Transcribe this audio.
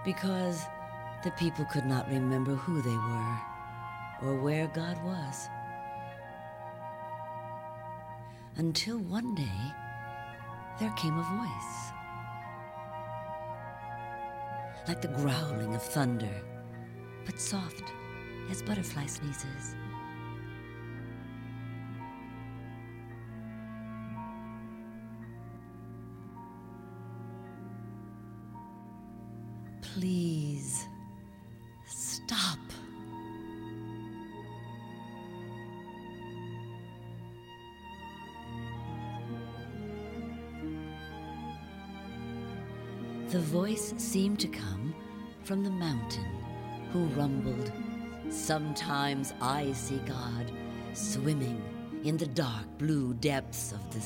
because the people could not remember who they were or where God was. Until one day, there came a voice, like the growling of thunder, but soft as butterfly sneezes. Please, stop. The voice seemed to come from the mountain, who rumbled, "Sometimes I see God swimming in the dark blue depths of the